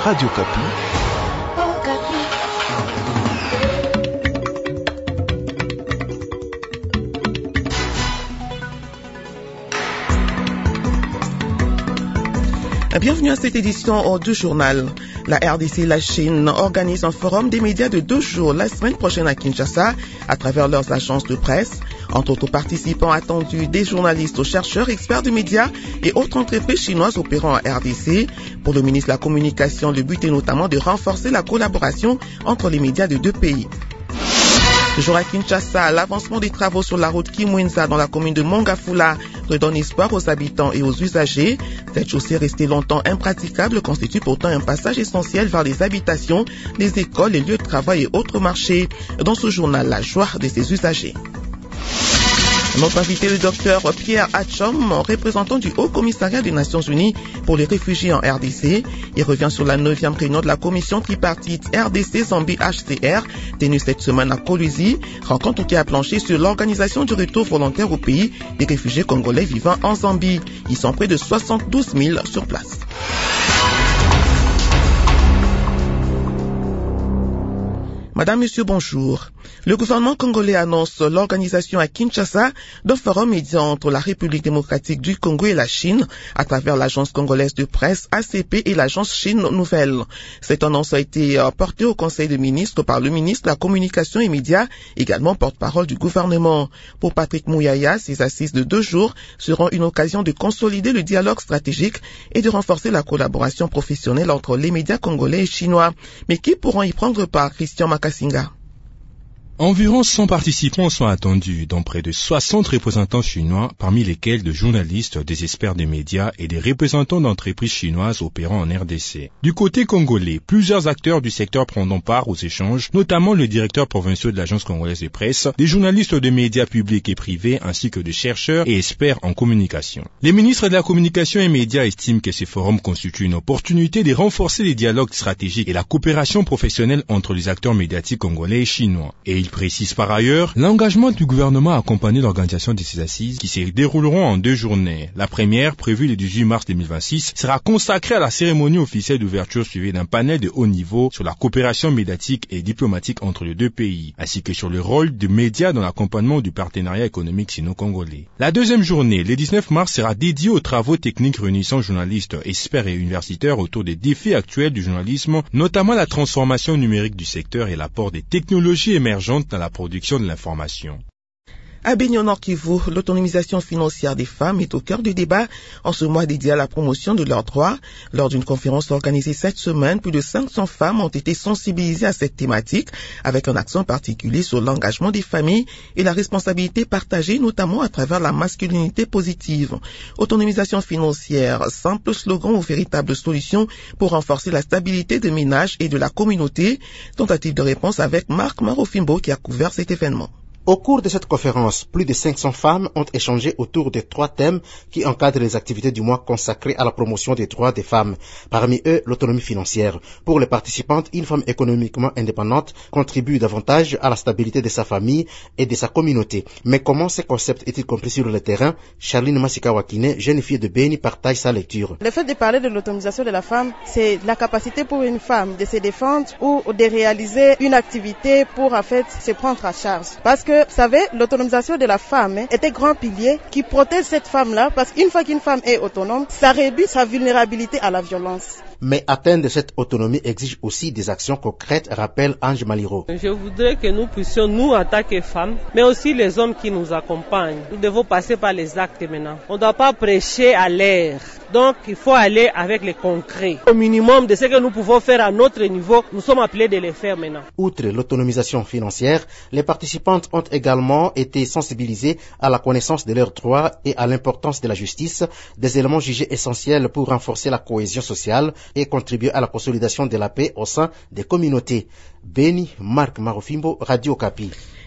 Radio Kapi. Bienvenue à cette édition du journal. La RDC et la Chine organisent un forum des médias de 2 jours la semaine prochaine à Kinshasa à travers leurs agences de presse. Entre autres participants attendus, des journalistes aux chercheurs, experts de médias et autres entreprises chinoises opérant en RDC. Pour le ministre de la Communication, le but est notamment de renforcer la collaboration entre les médias de 2 pays. Toujours à Kinshasa, l'avancement des travaux sur la route Kimwenza dans la commune de Mongafula redonne espoir aux habitants et aux usagers. Cette chaussée restée longtemps impraticable constitue pourtant un passage essentiel vers les habitations, les écoles, les lieux de travail et autres marchés. Dans ce journal, la joie de ses usagers. Notre invité, le docteur Pierre Hatchom, représentant du Haut Commissariat des Nations Unies pour les réfugiés en RDC. Il revient sur la 9e réunion de la commission tripartite RDC-Zambie-HCR, tenue cette semaine à Kolwezi, rencontre qui a planché sur l'organisation du retour volontaire au pays des réfugiés congolais vivant en Zambie. Ils sont près de 72 000 sur place. Madame, Monsieur, bonjour. Le gouvernement congolais annonce l'organisation à Kinshasa d'un forum médian entre la République démocratique du Congo et la Chine à travers l'agence congolaise de presse ACP et l'agence Chine Nouvelle. Cette annonce a été portée au Conseil des ministres par le ministre de la Communication et Médias, également porte-parole du gouvernement. Pour Patrick Mouyaya, ces assises de 2 jours seront une occasion de consolider le dialogue stratégique et de renforcer la collaboration professionnelle entre les médias congolais et chinois. Mais qui pourront y prendre part? Christian Makasinga. Environ 100 participants sont attendus, dont près de 60 représentants chinois, parmi lesquels de journalistes, des experts des médias et des représentants d'entreprises chinoises opérant en RDC. Du côté congolais, plusieurs acteurs du secteur prendront part aux échanges, notamment le directeur provincial de l'agence congolaise de presse, des journalistes de médias publics et privés, ainsi que des chercheurs et experts en communication. Les ministres de la Communication et Médias estiment que ce forum constitue une opportunité de renforcer les dialogues stratégiques et la coopération professionnelle entre les acteurs médiatiques congolais et chinois. Et il précise par ailleurs l'engagement du gouvernement à accompagner l'organisation de ces assises qui se dérouleront en 2 journées. La première, prévue le 18 mars 2026, sera consacrée à la cérémonie officielle d'ouverture suivie d'un panel de haut niveau sur la coopération médiatique et diplomatique entre les 2 pays, ainsi que sur le rôle des médias dans l'accompagnement du partenariat économique sino-congolais. La deuxième journée, le 19 mars, sera dédiée aux travaux techniques réunissant journalistes, experts et universitaires autour des défis actuels du journalisme, notamment la transformation numérique du secteur et l'apport des technologies émergentes dans la production de l'information. À Beni au Nord Kivu, l'autonomisation financière des femmes est au cœur du débat en ce mois dédié à la promotion de leurs droits. Lors d'une conférence organisée cette semaine, plus de 500 femmes ont été sensibilisées à cette thématique, avec un accent particulier sur l'engagement des familles et la responsabilité partagée, notamment à travers la masculinité positive. Autonomisation financière, simple slogan ou véritable solution pour renforcer la stabilité des ménages et de la communauté. Tentative de réponse avec Marc Marofimbo qui a couvert cet événement. Au cours de cette conférence, plus de 500 femmes ont échangé autour de 3 thèmes qui encadrent les activités du mois consacrées à la promotion des droits des femmes. Parmi eux, l'autonomie financière. Pour les participantes, une femme économiquement indépendante contribue davantage à la stabilité de sa famille et de sa communauté. Mais comment ce concept est-il compris sur le terrain? Charline Masika-Wakine, jeune fille de Beni, partage sa lecture. Le fait de parler de l'autonomisation de la femme, c'est la capacité pour une femme de se défendre ou de réaliser une activité pour en fait se prendre à charge. Parce que, vous savez, l'autonomisation de la femme est un grand pilier qui protège cette femme-là, parce qu'une fois qu'une femme est autonome, ça réduit sa vulnérabilité à la violence. Mais atteindre cette autonomie exige aussi des actions concrètes, rappelle Ange Maliro. Je voudrais que nous puissions, nous en tant que femmes, mais aussi les hommes qui nous accompagnent, nous devons passer par les actes maintenant. On ne doit pas prêcher à l'air. Donc, il faut aller avec les concrets. Au minimum de ce que nous pouvons faire à notre niveau, nous sommes appelés de les faire maintenant. Outre l'autonomisation financière, les participantes ont également été sensibilisées à la connaissance de leurs droits et à l'importance de la justice, des éléments jugés essentiels pour renforcer la cohésion sociale et contribuer à la consolidation de la paix au sein des communautés. Beni, Marc Marofimbo, Radio Kapi.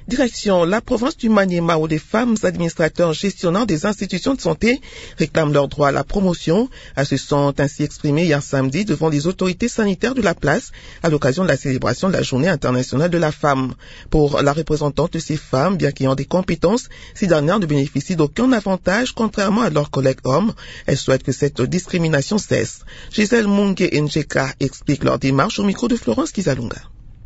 Direction la province du Maniema où les femmes administrateurs gestionnaires des institutions de santé réclament leur droit à la promotion. Elles se sont ainsi exprimées hier samedi devant les autorités sanitaires de la place à l'occasion de la célébration de la Journée internationale de la femme. Pour la représentante de ces femmes, bien qu'ayant des compétences, ces dernières ne bénéficient d'aucun avantage contrairement à leurs collègues hommes. Elles souhaitent que cette discrimination cesse. Gisèle Mungue Njeka explique leur démarche au micro de Florence Kizalunga.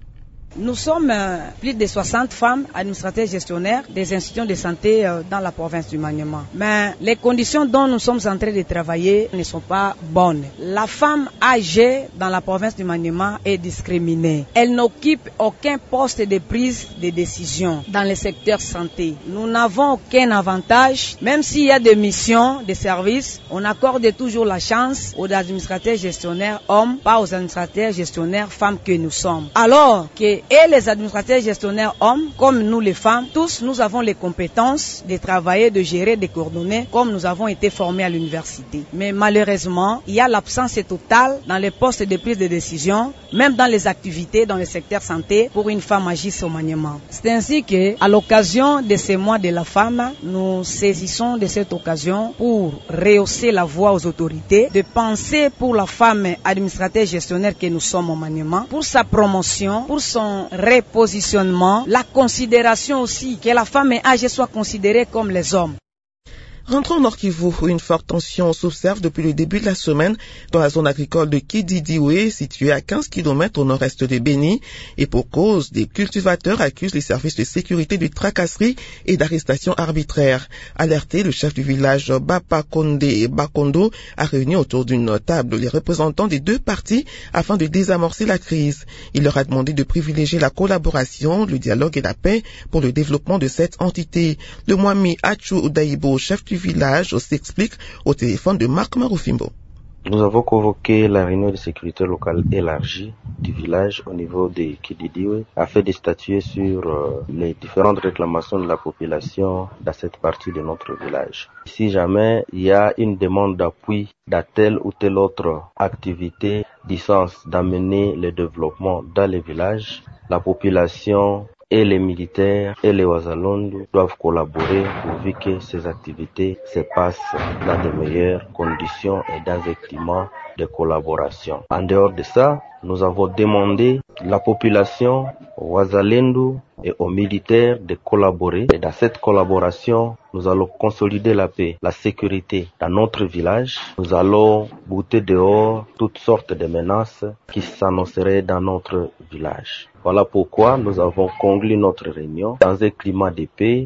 Nous sommes plus de 60 femmes administrateurs gestionnaires des institutions de santé dans la province du Maniema. Mais les conditions dont nous sommes en train de travailler ne sont pas bonnes. La femme âgée dans la province du Maniema est discriminée. Elle n'occupe aucun poste de prise de décision dans le secteur santé. Nous n'avons aucun avantage. Même s'il y a des missions, des services, on accorde toujours la chance aux administrateurs gestionnaires hommes, pas aux administrateurs gestionnaires femmes que nous sommes. Alors que les administrateurs gestionnaires hommes, comme nous les femmes, tous nous avons les compétences de travailler, de gérer, de coordonner, comme nous avons été formés à l'université. Mais malheureusement, il y a l'absence totale dans les postes de prise de décision, même dans les activités dans le secteur santé pour une femme agisse au Maniema. C'est ainsi que, à l'occasion de ces mois de la femme, nous saisissons de cette occasion pour rehausser la voix aux autorités, de penser pour la femme administrateur gestionnaire que nous sommes au Maniema, pour sa promotion, pour son repositionnement, la considération aussi que la femme âgée soit considérée comme les hommes. Rentrons au Nord Kivu où une forte tension s'observe depuis le début de la semaine dans la zone agricole de Kididiwe, située à 15 km au nord-est de Beni. Et pour cause, des cultivateurs accusent les services de sécurité de tracasserie et d'arrestation arbitraire. Alerté, le chef du village Bapakonde et Bakondo a réuni autour d'une table les représentants des deux parties afin de désamorcer la crise. Il leur a demandé de privilégier la collaboration, le dialogue et la paix pour le développement de cette entité. Le Mwami Achu Daibo, chef du village, s'explique au téléphone de Marc Marufimbo. Nous avons convoqué la réunion de sécurité locale élargie du village au niveau de Kididiwe afin de statuer sur les différentes réclamations de la population dans cette partie de notre village. Si jamais il y a une demande d'appui dans telle ou telle autre activité du sens d'amener le développement dans les villages, la population et les militaires et les Wazalondu doivent collaborer pourvu que ces activités se passent dans de meilleures conditions et dans un climat de collaboration. En dehors de ça, nous avons demandé à la population, aux Wazalendu et aux militaires de collaborer. Et dans cette collaboration, nous allons consolider la paix, la sécurité dans notre village. Nous allons bouter dehors toutes sortes de menaces qui s'annonceraient dans notre village. Voilà pourquoi nous avons conclu notre réunion dans un climat de paix.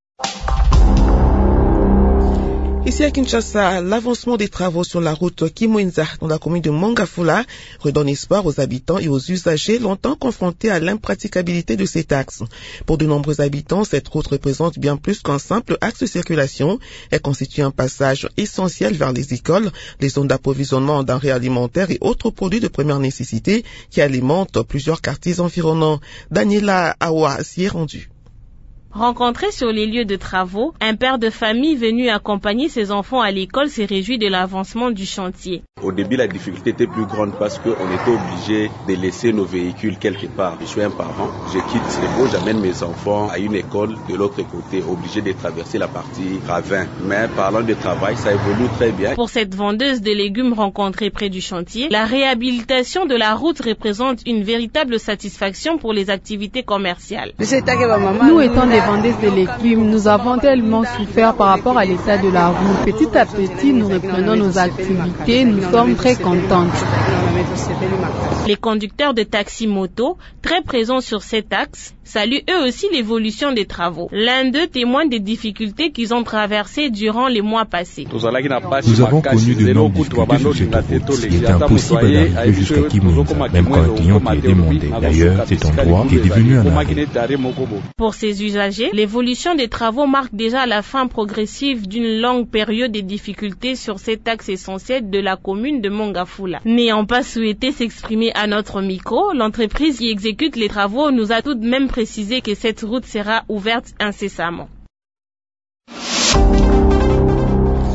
Ici à Kinshasa, l'avancement des travaux sur la route Kimwenza dans la commune de Mongafula redonne espoir aux habitants et aux usagers longtemps confrontés à l'impraticabilité de cet axe. Pour de nombreux habitants, cette route représente bien plus qu'un simple axe de circulation. Elle constitue un passage essentiel vers les écoles, les zones d'approvisionnement en denrées alimentaires et autres produits de première nécessité qui alimentent plusieurs quartiers environnants. Daniela Awa s'y est rendue. Rencontré sur les lieux de travaux, un père de famille venu accompagner ses enfants à l'école s'est réjoui de l'avancement du chantier. Au début, la difficulté était plus grande parce qu'on était obligé de laisser nos véhicules quelque part. Je suis un parent, je quitte Sebo, j'amène mes enfants à une école de l'autre côté, obligé de traverser la partie ravin. Mais parlant de travail, ça évolue très bien. Pour cette vendeuse de légumes rencontrée près du chantier, la réhabilitation de la route représente une véritable satisfaction pour les activités commerciales. Nous étant des vendeuses de légumes, nous avons tellement souffert par rapport à l'état de la route. Petit à petit, nous reprenons nos activités, nous sommes très contentes. Les conducteurs de taxi-moto, très présents sur cet axe, saluent eux aussi l'évolution des travaux. L'un d'eux témoigne des difficultés qu'ils ont traversées durant les mois passés. Nous avons connu de longues difficultés sur cette route. Il était impossible d'arriver jusqu'à Kimwenza, même quand un client était demandé. D'ailleurs, cet endroit est devenu un arrêt. Pour ces usagers, l'évolution des travaux marque déjà la fin progressive d'une longue période de difficultés sur cet axe essentiel de la commune de Mongafula. N'ayant pas souhaité s'exprimer à notre micro, l'entreprise qui exécute les travaux nous a tout de même précisé que cette route sera ouverte incessamment.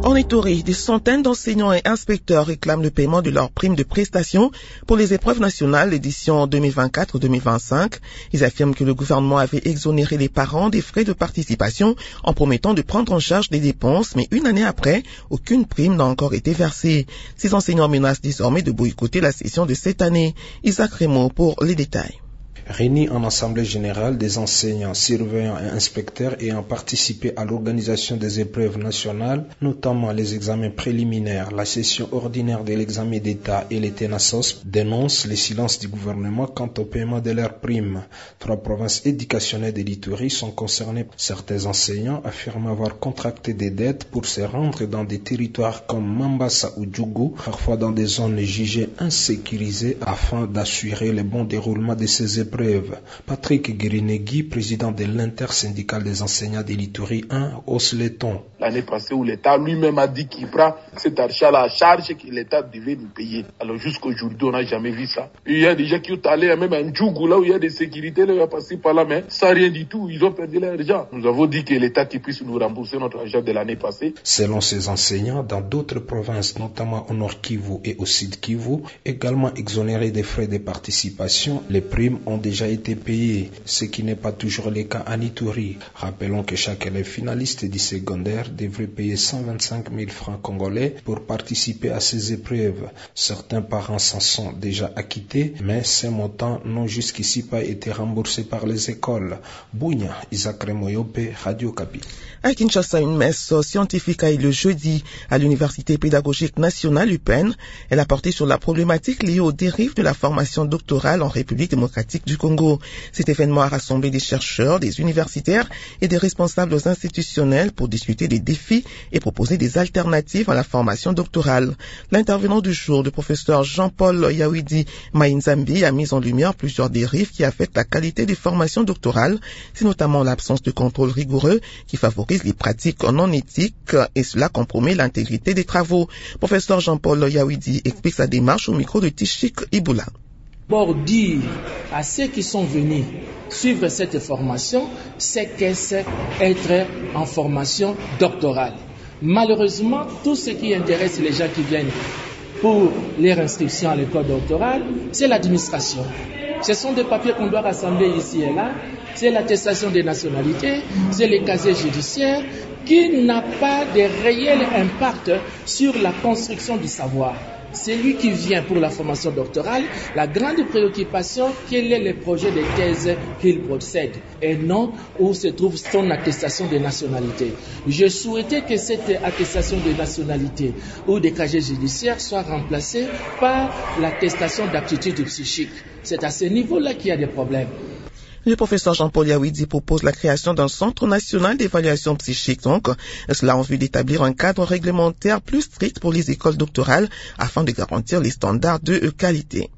En Ituri, des centaines d'enseignants et inspecteurs réclament le paiement de leurs primes de prestation pour les épreuves nationales édition 2024-2025. Ils affirment que le gouvernement avait exonéré les parents des frais de participation en promettant de prendre en charge des dépenses, mais une année après, aucune prime n'a encore été versée. Ces enseignants menacent désormais de boycotter la session de cette année. Isaac Remo pour les détails. Réunis en assemblée générale, des enseignants, surveillants et inspecteurs ayant participé à l'organisation des épreuves nationales, notamment les examens préliminaires, la session ordinaire de l'examen d'État et les TENASOS, dénoncent le silence du gouvernement quant au paiement de leurs primes. 3 provinces éducationnelles de l'Ituri sont concernées. Certains enseignants affirment avoir contracté des dettes pour se rendre dans des territoires comme Mambasa ou Djougou, parfois dans des zones jugées insécurisées, afin d'assurer le bon déroulement de ces épreuves. Patrick Guirinegui, président de l'intersyndicale des enseignants de l'Ituri 1, hausse les tons. L'année passée où l'État lui-même a dit qu'il prend cet argent-là à charge et que l'État devait nous payer. Alors jusqu'aujourd'hui, on n'a jamais vu ça. Il y a des gens qui sont allés même à Ndjougou, là où il y a des sécurités, là, ils ont passé par là, mais sans rien du tout, ils ont perdu l'argent. Nous avons dit que l'État qui puisse nous rembourser notre argent de l'année passée. Selon ces enseignants, dans d'autres provinces, notamment au Nord Kivu et au Sud Kivu, également exonérés des frais de participation, les primes ont déjà été payées, ce qui n'est pas toujours le cas en Ituri. Rappelons que chaque élève finaliste du secondaire devrait payer 125 000 francs congolais pour participer à ces épreuves. Certains parents s'en sont déjà acquittés, mais ces montants n'ont jusqu'ici pas été remboursés par les écoles. Bounia, Isaac Remoyope, Radio Kapi. À Kinshasa, une messe scientifique a eu le jeudi à l'Université pédagogique nationale UPEN. Elle a porté sur la problématique liée aux dérives de la formation doctorale en République démocratique du Congo. Cet événement a rassemblé des chercheurs, des universitaires et des responsables institutionnels pour discuter des défis et proposer des alternatives à la formation doctorale. L'intervenant du jour, le professeur Jean-Paul Yawidi Mainzambi, a mis en lumière plusieurs dérives qui affectent la qualité des formations doctorales. C'est notamment l'absence de contrôle rigoureux qui favorise les pratiques non éthiques et cela compromet l'intégrité des travaux. Professeur Jean-Paul Yawidi explique sa démarche au micro de Tichik Iboula. Pour dire à ceux qui sont venus suivre cette formation, c'est qu'est-ce être en formation doctorale. Malheureusement, tout ce qui intéresse les gens qui viennent pour leur inscription à l'école doctorale, c'est l'administration. Ce sont des papiers qu'on doit rassembler ici et là. C'est l'attestation des nationalités, c'est les casiers judiciaires qui n'a pas de réel impact sur la construction du savoir. C'est lui qui vient pour la formation doctorale, la grande préoccupation, quel est le projet de thèse qu'il procède et non où se trouve son attestation de nationalité. Je souhaitais que cette attestation de nationalité ou des casiers judiciaires soit remplacée par l'attestation d'aptitude psychique. C'est à ce niveau-là qu'il y a des problèmes. Le professeur Jean-Paul Yawidi propose la création d'un centre national d'évaluation psychique, cela en vue d'établir un cadre réglementaire plus strict pour les écoles doctorales afin de garantir les standards de qualité.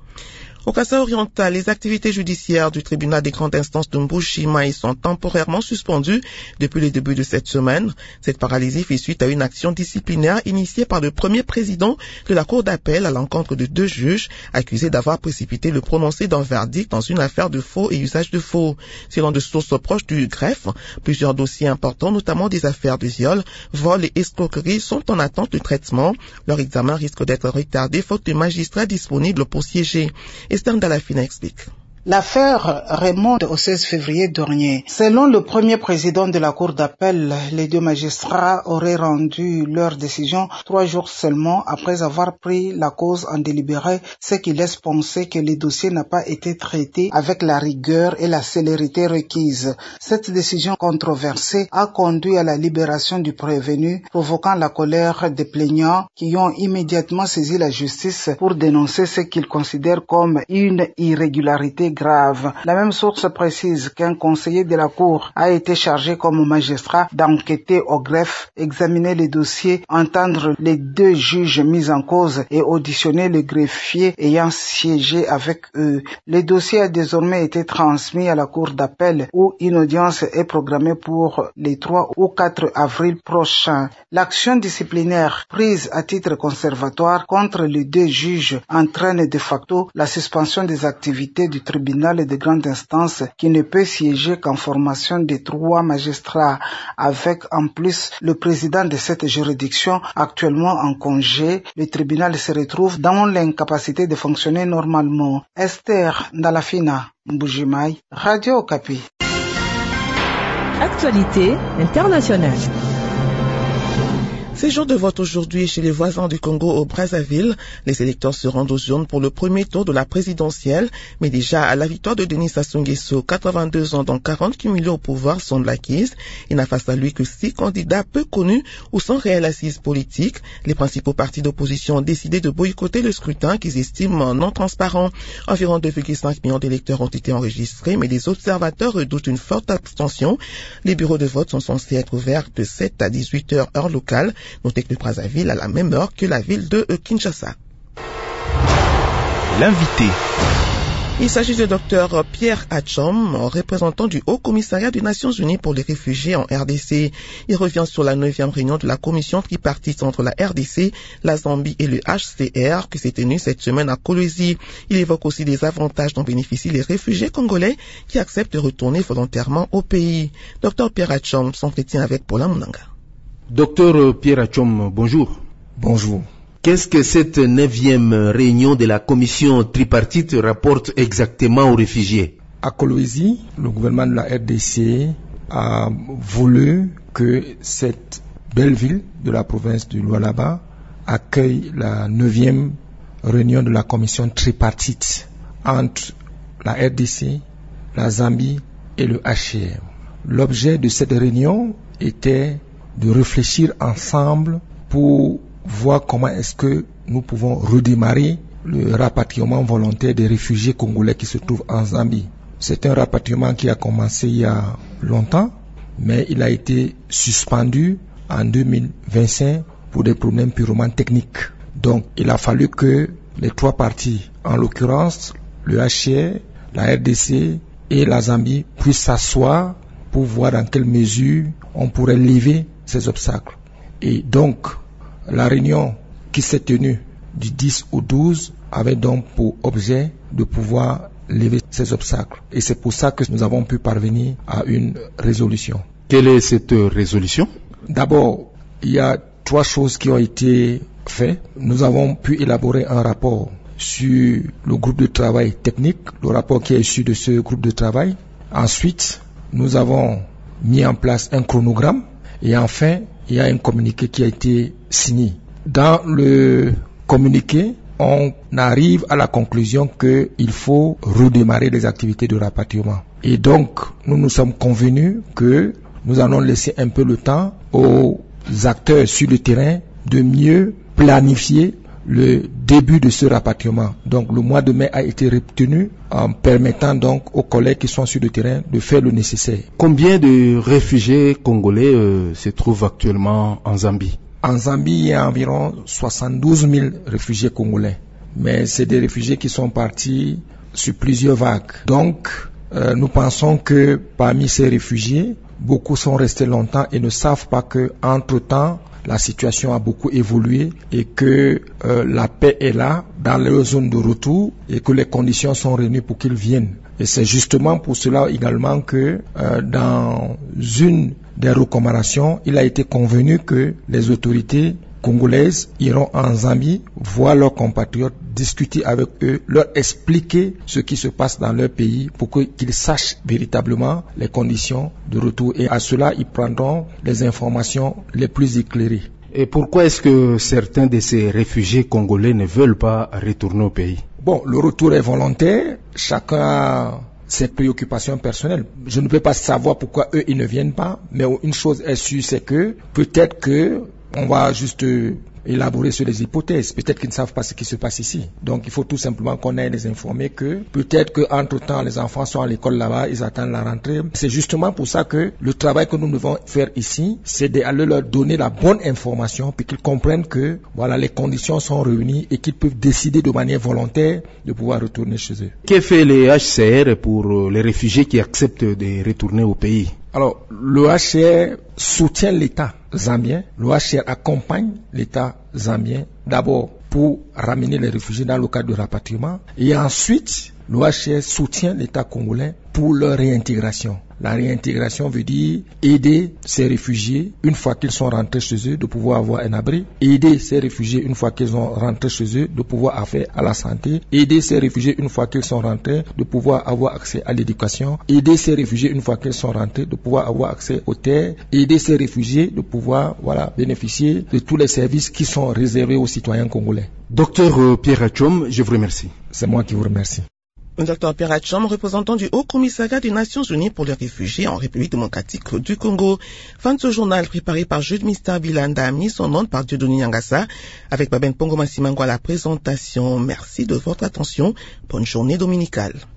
Au Kasaï oriental, les activités judiciaires du tribunal des grandes instances de Mbushimai sont temporairement suspendues depuis le début de cette semaine. Cette paralysie fait suite à une action disciplinaire initiée par le premier président de la cour d'appel à l'encontre de 2 juges accusés d'avoir précipité le prononcé d'un verdict dans une affaire de faux et usage de faux. Selon de sources proches du greffe, plusieurs dossiers importants, notamment des affaires de viol, vol et escroquerie, sont en attente de traitement. Leur examen risque d'être retardé faute de magistrats disponibles pour siéger. Esther Dalafina explique. L'affaire remonte au 16 février dernier. Selon le premier président de la cour d'appel, les 2 magistrats auraient rendu leur décision 3 jours seulement après avoir pris la cause en délibéré, ce qui laisse penser que le dossier n'a pas été traité avec la rigueur et la célérité requises. Cette décision controversée a conduit à la libération du prévenu, provoquant la colère des plaignants qui ont immédiatement saisi la justice pour dénoncer ce qu'ils considèrent comme une irrégularité grave. La même source précise qu'un conseiller de la Cour a été chargé comme magistrat d'enquêter au greffe, examiner les dossiers, entendre les 2 juges mis en cause et auditionner le greffier ayant siégé avec eux. Le dossier a désormais été transmis à la Cour d'appel où une audience est programmée pour les 3 ou 4 avril prochains. L'action disciplinaire prise à titre conservatoire contre les 2 juges entraîne de facto la suspension des activités du tribunal tribunal de grande instance qui ne peut siéger qu'en formation de 3 magistrats, avec en plus le président de cette juridiction actuellement en congé. Le tribunal se retrouve dans l'incapacité de fonctionner normalement. Esther Ndalafina, Mbujimaï, Radio Okapi. Actualité internationale. C'est jour de vote aujourd'hui chez les voisins du Congo au Brazzaville. Les électeurs se rendent aux urnes pour le premier tour de la présidentielle, mais déjà à la victoire de Denis Sassou Nguesso, 82 ans dont 40 cumulés au pouvoir, semble acquise. Il n'a face à lui que 6 candidats peu connus ou sans réelle assise politique. Les principaux partis d'opposition ont décidé de boycotter le scrutin qu'ils estiment non transparent. Environ 2,5 millions d'électeurs ont été enregistrés, mais les observateurs redoutent une forte abstention. Les bureaux de vote sont censés être ouverts de 7 à 18 heures heure locale. Notez que le Brazzaville a la même heure que la ville de Kinshasa. L'invité. Il s'agit du docteur Pierre Atchom, représentant du Haut Commissariat des Nations Unies pour les réfugiés en RDC. Il revient sur la 9e réunion de la commission tripartite entre la RDC, la Zambie et le HCR qui s'est tenue cette semaine à Kolwezi. Il évoque aussi des avantages dont bénéficient les réfugiés congolais qui acceptent de retourner volontairement au pays. Docteur Pierre Atchom s'entretient avec Paula Munanga. Docteur Pierre Atchom, bonjour. Bonjour. Qu'est-ce que cette 9e réunion de la commission tripartite rapporte exactement aux réfugiés? À Kolwezi, le gouvernement de la RDC a voulu que cette belle ville de la province du Lualaba accueille la 9e réunion de la commission tripartite entre la RDC, la Zambie et le HCR. L'objet de cette réunion était de réfléchir ensemble pour voir comment est-ce que nous pouvons redémarrer le rapatriement volontaire des réfugiés congolais qui se trouvent en Zambie. C'est un rapatriement qui a commencé il y a longtemps, mais il a été suspendu en 2025 pour des problèmes purement techniques. Donc, il a fallu que les 3 parties, en l'occurrence le HCR, la RDC et la Zambie, puissent s'asseoir pour voir dans quelle mesure on pourrait lever ces obstacles. Et donc, la réunion qui s'est tenue du 10 au 12 avait donc pour objet de pouvoir lever ces obstacles. Et c'est pour ça que nous avons pu parvenir à une résolution. Quelle est cette résolution? D'abord, il y a 3 choses qui ont été faites. Nous avons pu élaborer un rapport sur le groupe de travail technique, le rapport qui est issu de ce groupe de travail. Ensuite, nous avons mis en place un chronogramme. Et enfin, il y a un communiqué qui a été signé. Dans le communiqué, on arrive à la conclusion qu'il faut redémarrer les activités de rapatriement. Et donc, nous nous sommes convenus que nous allons laisser un peu le temps aux acteurs sur le terrain de mieux planifier le début de ce rapatriement. Donc le mois de mai a été retenu en permettant donc aux collègues qui sont sur le terrain de faire le nécessaire. Combien de réfugiés congolais se trouvent actuellement en Zambie? En Zambie, il y a environ 72 000 réfugiés congolais. Mais c'est des réfugiés qui sont partis sur plusieurs vagues. Donc nous pensons que parmi ces réfugiés, beaucoup sont restés longtemps et ne savent pas que entre-temps, la situation a beaucoup évolué et que la paix est là dans leur zone de retour et que les conditions sont réunies pour qu'ils viennent. Et c'est justement pour cela également que dans une des recommandations, il a été convenu que les autorités congolaises iront en Zambie voir leurs compatriotes, discuter avec eux, leur expliquer ce qui se passe dans leur pays pour qu'ils sachent véritablement les conditions de retour. Et à cela, ils prendront les informations les plus éclairées. Et pourquoi est-ce que certains de ces réfugiés congolais ne veulent pas retourner au pays? Bon, le retour est volontaire. Chacun a ses préoccupations personnelles. Je ne peux pas savoir pourquoi eux, ils ne viennent pas. Mais une chose est sûre, c'est que peut-être que on va juste élaborer sur les hypothèses. Peut-être qu'ils ne savent pas ce qui se passe ici. Donc il faut tout simplement qu'on aille les informer que peut-être qu'entre-temps les enfants sont à l'école là-bas, ils attendent la rentrée. C'est justement pour ça que le travail que nous devons faire ici, c'est d'aller leur donner la bonne information puis qu'ils comprennent que voilà, les conditions sont réunies et qu'ils peuvent décider de manière volontaire de pouvoir retourner chez eux. Que fait les HCR pour les réfugiés qui acceptent de retourner au pays? Alors, le HCR soutient l'État zambien. Le HCR accompagne l'État zambien d'abord pour ramener les réfugiés dans le cadre du rapatriement et ensuite l'OHCR soutient l'État congolais pour leur réintégration. La réintégration veut dire aider ces réfugiés, une fois qu'ils sont rentrés chez eux, de pouvoir avoir un abri, aider ces réfugiés, une fois qu'ils sont rentrés chez eux, de pouvoir avoir à la santé, aider ces réfugiés, une fois qu'ils sont rentrés, de pouvoir avoir accès à l'éducation, aider ces réfugiés, une fois qu'ils sont rentrés, de pouvoir avoir accès aux terres, aider ces réfugiés, de pouvoir bénéficier de tous les services qui sont réservés aux citoyens congolais. Docteur Pierre Atchom, je vous remercie. C'est moi qui vous remercie. Dr Pierre Atchom, représentant du Haut Commissariat des Nations Unies pour les réfugiés en République démocratique du Congo. Fin de ce journal préparé par Jude Mister Bilanda, mis son nom par Dieudonné Nyangasa, avec Baben Pongo Massimango à la présentation. Merci de votre attention. Bonne journée dominicale.